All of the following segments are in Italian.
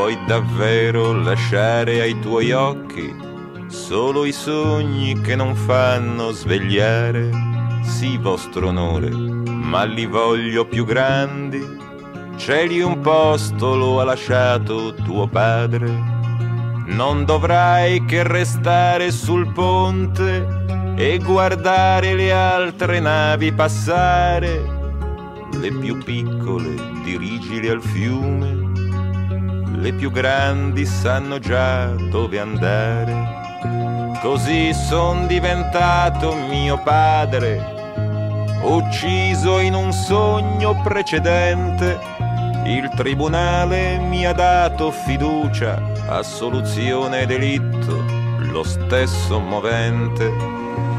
Vuoi davvero lasciare ai tuoi occhi solo i sogni che non fanno svegliare? Sì, vostro onore, ma li voglio più grandi. C'è un posto, lo ha lasciato tuo padre. Non dovrai che restare sul ponte e guardare le altre navi passare. Le più piccole dirigili al fiume, le più grandi sanno già dove andare. Così son diventato mio padre, ucciso in un sogno precedente. Il tribunale mi ha dato fiducia, assoluzione delitto, lo stesso movente.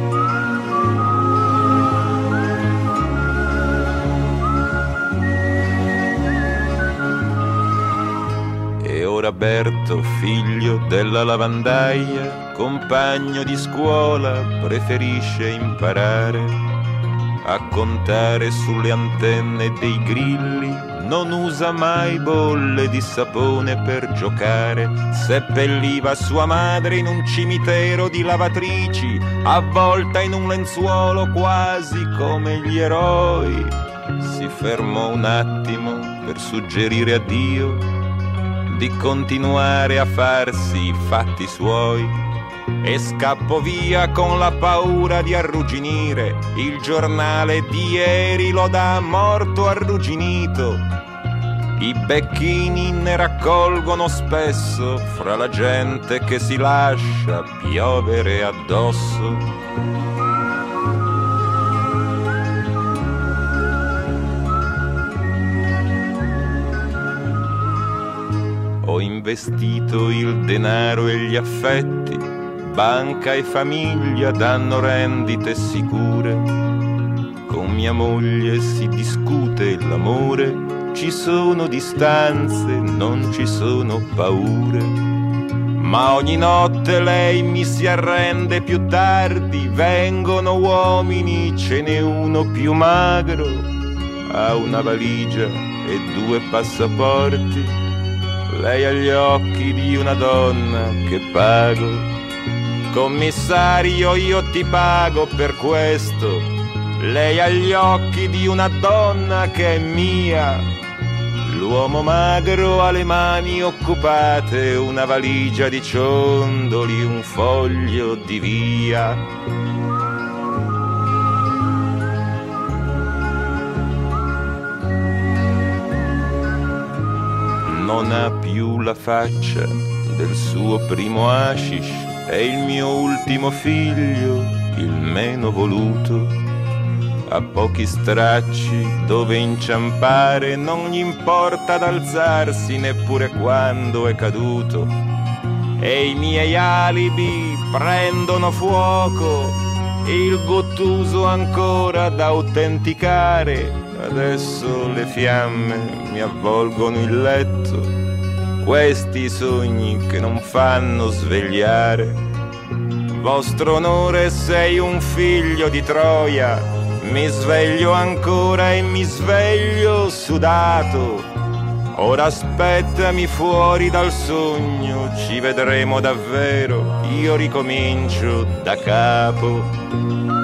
Ora Berto, figlio della lavandaia, compagno di scuola, preferisce imparare a contare sulle antenne dei grilli. Non usa mai bolle di sapone per giocare. Seppelliva sua madre in un cimitero di lavatrici, avvolta in un lenzuolo quasi come gli eroi. Si fermò un attimo per suggerire a Dio di continuare a farsi i fatti suoi e scappò via con la paura di arrugginire. Il giornale di ieri lo dà morto arrugginito. I becchini ne raccolgono spesso fra la gente che si lascia piovere addosso. Ho investito il denaro e gli affetti, banca e famiglia danno rendite sicure. Con mia moglie si discute l'amore, ci sono distanze, non ci sono paure. Ma ogni notte lei mi si arrende più tardi, vengono uomini, ce n'è uno più magro, ha una valigia e 2 passaporti. Lei ha gli occhi di una donna che pago. Commissario, io ti pago per questo. Lei ha gli occhi di una donna che è mia. L'uomo magro ha le mani occupate, una valigia di ciondoli, un foglio di via. Non ha più la faccia del suo primo hashish, è il mio ultimo figlio, il meno voluto. Ha pochi stracci dove inciampare, non gli importa ad alzarsi neppure quando è caduto. E i miei alibi prendono fuoco, il Gottuso ancora da autenticare. Adesso le fiamme mi avvolgono il letto, questi sogni che non fanno svegliare. Vostro onore, sei un figlio di Troia, mi sveglio ancora e mi sveglio sudato. Ora aspettami fuori dal sogno, ci vedremo davvero, io ricomincio da capo.